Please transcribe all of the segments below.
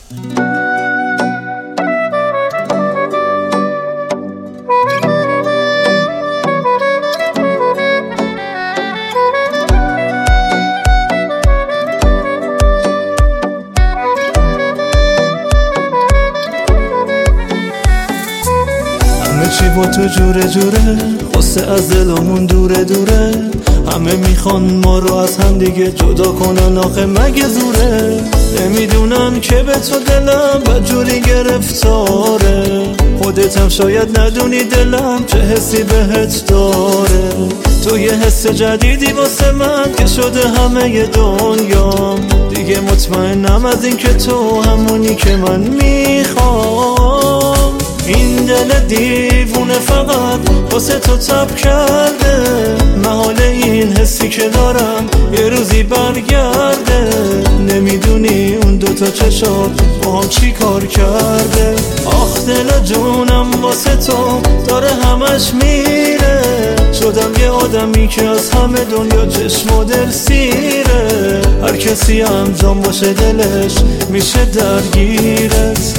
همه چی با تو جوره جوره، قصه از دلمون دوره دوره. همه میخوان ما رو از هم دیگه جدا کنن، آخه مگه زوره؟ نمیدونن که به تو دلم بدجوری گرفتاره. خودت هم شاید ندونی دلم چه حسی بهت داره. تو یه حس جدیدی واسه من که شده همه دنیام. دیگه مطمئنم از این که تو همونی که من میخوام. این دل دیوونه فقط واسه تو تب کرده. محال این حسی که دارم یه روزی برگرده. نمیدونی اون دوتا چشات با هم چی کار کرده. آخ دل جونم واسه تو داره همش میره. شدم یه آدمی که از همه دنیا چشم و دل سیره. هر کسی هم جان باشه دلش میشه درگیرت.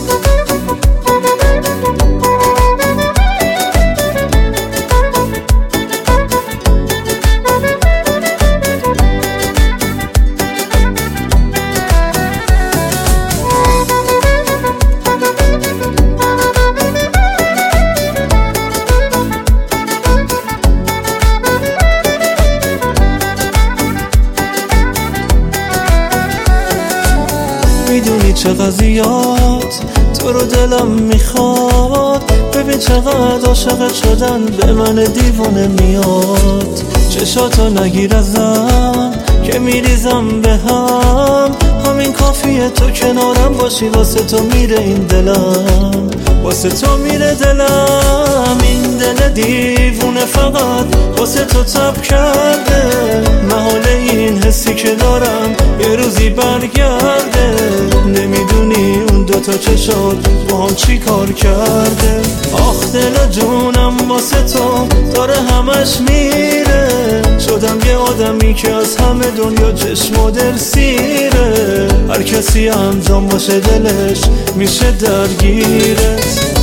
میدونی چه قضیات تو رو دلم میخواد. ببین چقدر عاشقت شدن به من دیوانه میاد. چشاتو نگیر ازم که میریزم به هم. همین کافیه تو کنارم باشی، واسه تو میره این دلم، واسه تو میره دلم. این دل دیوونه فقط واسه تو تب کرده. محال این حسی که دارم یه روزی برگرده. نمیدونی اون دوتا چشات با هم چی کار کرده. آخ دل جونم واسه تو داره همش میره. شدم یه آدمی که از همه دنیا چشم و دل سیره. هر کسی هم جان باشه دلش میشه درگیرت.